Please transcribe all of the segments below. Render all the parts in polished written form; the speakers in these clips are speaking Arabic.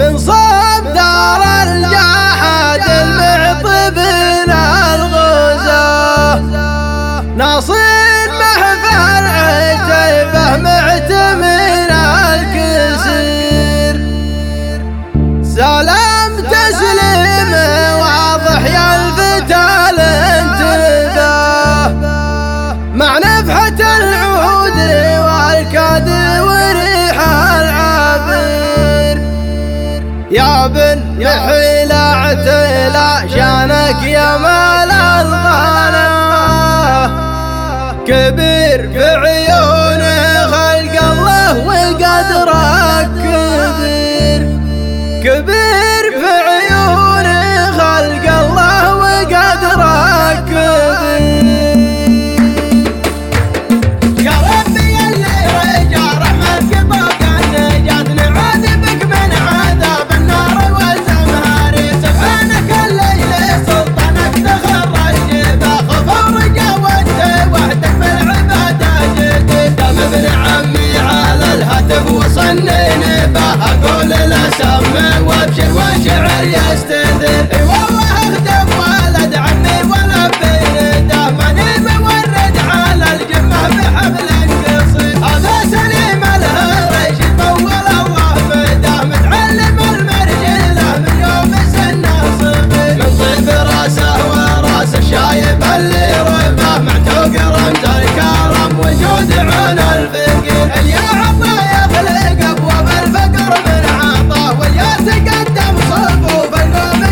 من صوب دار الجحد المعطبين الغزاة ناصر محفل عتيبه معتمين الكسير سلام تسليم واضح يا الفتى الانتباه مع نفحة العود والكاد وريح العبير يا بن نحيل اعتلى شانك يا مال الغلا كبير في عيونه خلق الله وقدرك كبير كبير في عيونه خلق الله وقدرك كبير يا ربي اللي رجع رحمة قطاك النجاة نعاذبك من عذاب النار والزمهار سبحانك الليل سلطانك تخرج باخف ورقة وانت وحدك بالعبادة جديد دام ابن عمي على الهتف وصنيني به اقول له سمي وابشر وشعر يستثير اي والله اخدم ولد عمي ولبيني ده ماني مورد على الجمه بحبل قصير هذا سليم الهرش طول الله بده متعلم المرجله من يوم سنه صغير من طيب راسه وراس الشايب اللي ربه معتوق رمز الكرم وجود عون الفقير يا عطا يخلق ابواب الفقر من عطاه والياس قدم صفوف القوم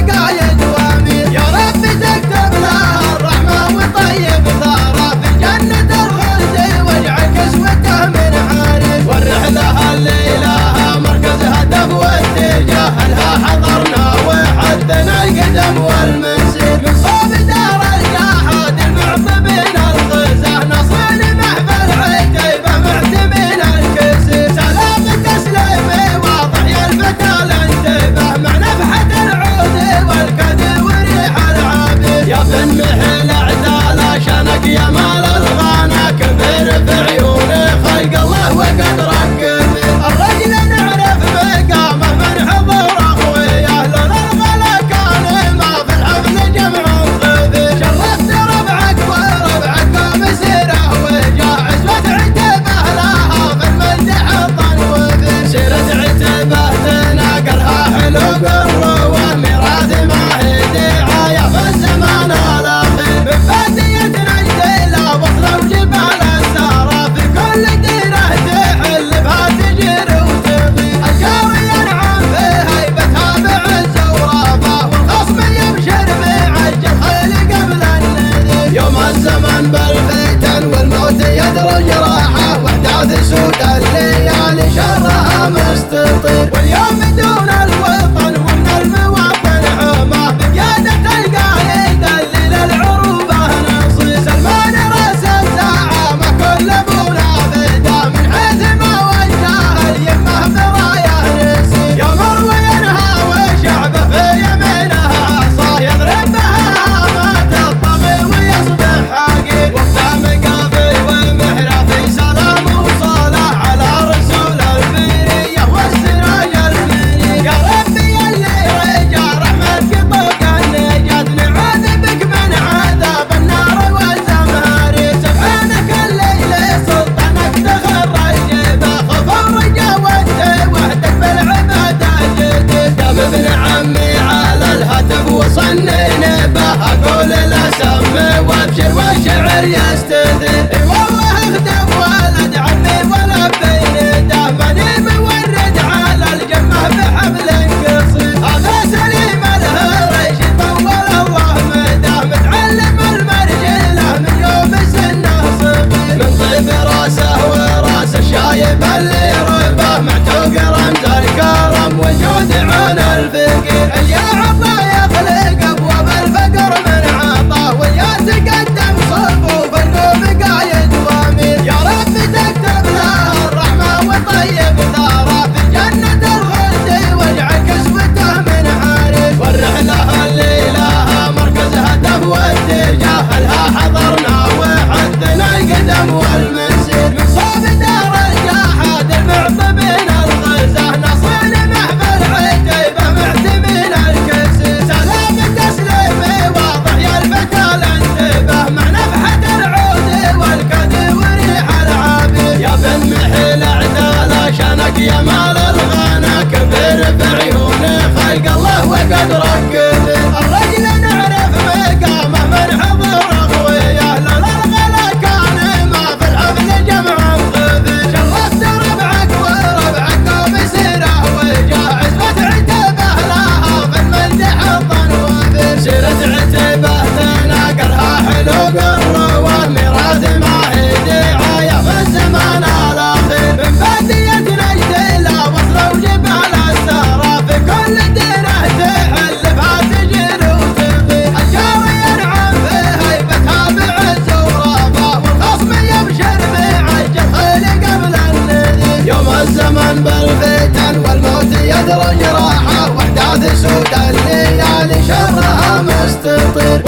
تطير